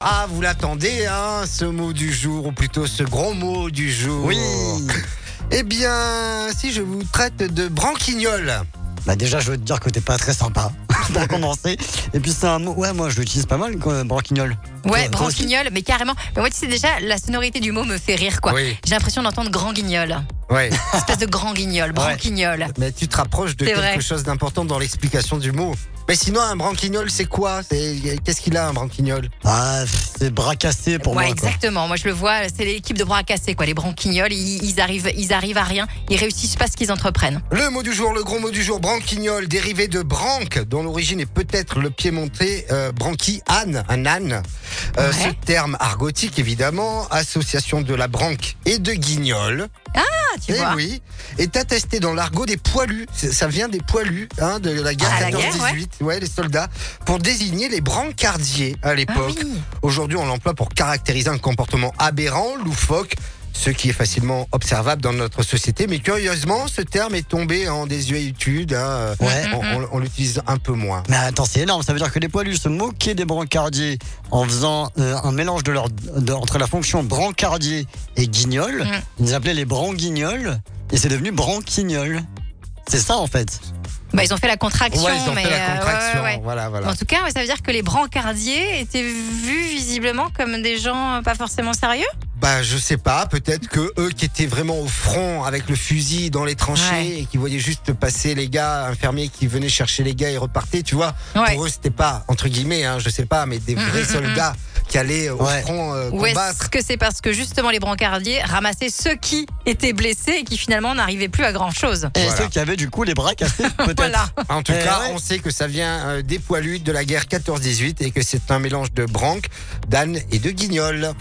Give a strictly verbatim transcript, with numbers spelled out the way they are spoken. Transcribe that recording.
Ah, vous l'attendez, hein, ce mot du jour, ou plutôt ce gros mot du jour. Oui. Eh bien, si je vous traite de branquignol. Bah déjà, je veux te dire que t'es pas très sympa, pour commencer. Et puis c'est un mot, ouais, moi je l'utilise pas mal, quoi, branquignol. Ouais, Toi- toi aussi branquignol, mais carrément. Mais moi, tu sais déjà, la sonorité du mot me fait rire, quoi. Oui. J'ai l'impression d'entendre grand guignol. Ouais. Espèce de grand guignol, branquignol. Mais tu te rapproches de C'est quelque vrai. chose d'important dans l'explication du mot. Mais sinon, un branquignol, c'est quoi? C'est- Qu'est-ce qu'il a, un branquignol? Ah, c'est bras cassé pour ouais, moi, quoi. exactement. Moi, je le vois, c'est l'équipe de bras cassés, quoi. Les branquignols, ils, ils arrivent, ils arrivent à rien. Ils réussissent pas ce qu'ils entreprennent. Le mot du jour, le gros mot du jour, branquignol, dérivé de branque, dont l'origine est peut-être le piémontais euh, branqui, âne, un âne. Euh, Ouais. Ce terme argotique, évidemment, association de la branque et de guignol. Ah, tu Eh vois. oui, est attesté dans l'argot des poilus. C'est- Ça vient des poilus, hein, de la guerre Ah, la quatorze guerre, dix-huit. Ouais, les soldats, pour désigner les brancardiers à Ah l'époque. oui. Aujourd'hui, on l'emploie pour caractériser un comportement aberrant, loufoque, ce qui est facilement observable dans notre société. Mais curieusement, ce terme est tombé en désuétude. Hein. Ouais. On, on- on l'utilise un peu moins. Mais attends, c'est énorme, ça veut dire que les poilus se moquaient des brancardiers en faisant euh, un mélange de leur, de- entre la fonction brancardier et guignol. Mm. Ils les appelaient les branguignols et c'est devenu branquignol. C'est ça en fait. Bah, ils ont fait la contraction, Ouais, ils ont mais fait la euh, ouais, contraction. ouais, ouais. Voilà, voilà. En tout cas, ouais, ça veut dire que les brancardiers étaient vus visiblement comme des gens euh, pas forcément sérieux. Bah, je sais pas. Peut-être que eux qui étaient vraiment au front avec le fusil dans les tranchées Ouais. et qui voyaient juste passer les gars infirmiers qui venaient chercher les gars et repartaient, tu vois. Ouais. Pour eux, c'était pas entre guillemets, hein, je sais pas, mais des Mm, vrais mm, mm, soldats qui allaient au Ouais. front euh, Ou combattre. est-ce que c'est parce que justement les brancardiers ramassaient ceux qui étaient blessés et qui finalement n'arrivaient plus à grand chose? Et Voilà. ceux qui avaient du coup les bras cassés, peut-être. Voilà. En tout Eh cas, ouais. on sait que ça vient euh, des poilus de la guerre quatorze dix-huit et que c'est un mélange de branque, d'âne et de guignol.